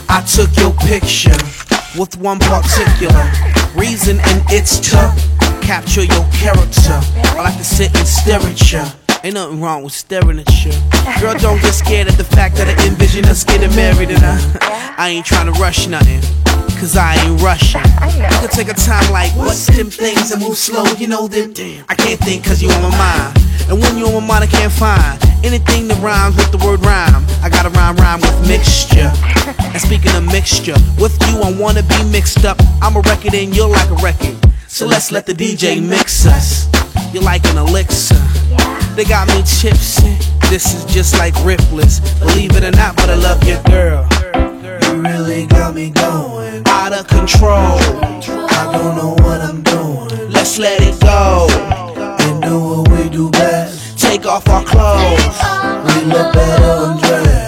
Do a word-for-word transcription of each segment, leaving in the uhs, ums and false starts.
I took your picture with one particular reason, and it's to capture your character. I like to sit and stare at you. Ain't nothing wrong with staring at you. Girl, don't get scared at the fact that I envision us getting married, and I, I ain't trying to rush nothing, cause I ain't rushing. You can take a time like, what's them things and move slow, you know them. Damn, I can't think cause you on my mind. And when you on my mind I can't find anything that rhymes with the word rhyme. I gotta rhyme rhyme with mixture. And speaking of mixture, with you I wanna be mixed up. I'm a record and you're like a record, so let's let the D J mix us. You're like an elixir, they got me tipsy. This is just like Ripley's, believe it or not, but I love your girl. You really got me going out of control. I don't know what I'm doing. Let's let it go and do what we do best. Take off our clothes, we look better undressed.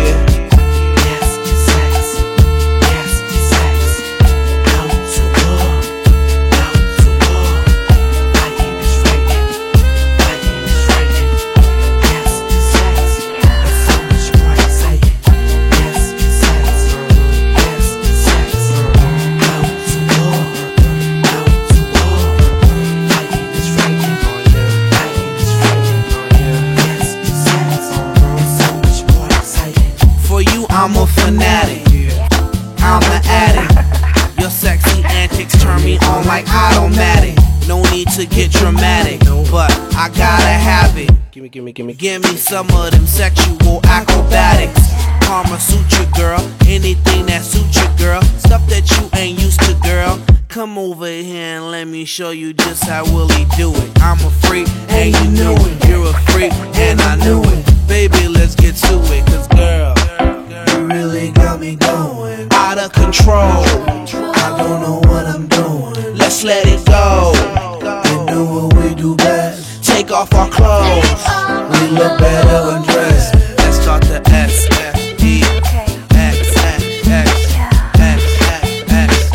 I'm a fanatic, I'm an addict. Your sexy antics turn me on like automatic. No need to get dramatic, but I gotta have it. Gimme, gimme, gimme, give me some of them sexual acrobatics. Karma Sutra, girl, anything that suits you, girl. Stuff that you ain't used to, girl. Come over here and let me show you just how Willie do it. I'm a freak and you knew it. You're a freak and I knew it. Baby, let's get to it, cause girl, you really got me going out of control. I don't know what I'm doing. Let's let it go and do what we do best. Take off our clothes, we look better undressed. Let's start the S, F, E, X, X, X, X, X, X.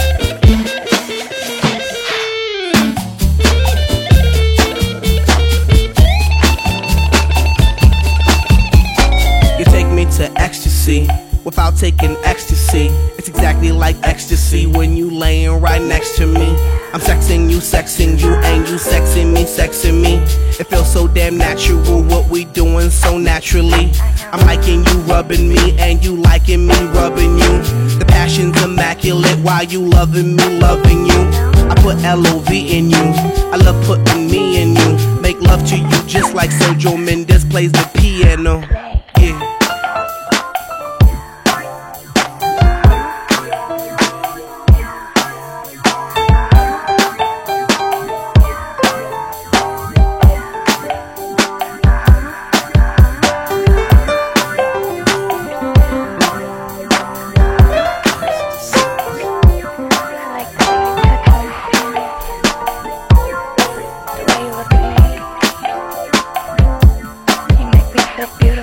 You take me to ecstasy without taking ecstasy. It's exactly like ecstasy when you laying right next to me. I'm sexing you, sexing you, and you sexing me, sexing me. It feels so damn natural, what we doing so naturally. I'm liking you rubbing me, and you liking me rubbing you. The passion's immaculate while you loving me, loving you. I put L O V in you, I love putting me in you. Make love to you just like Sergio Mendes plays the piano. Yeah. So beautiful.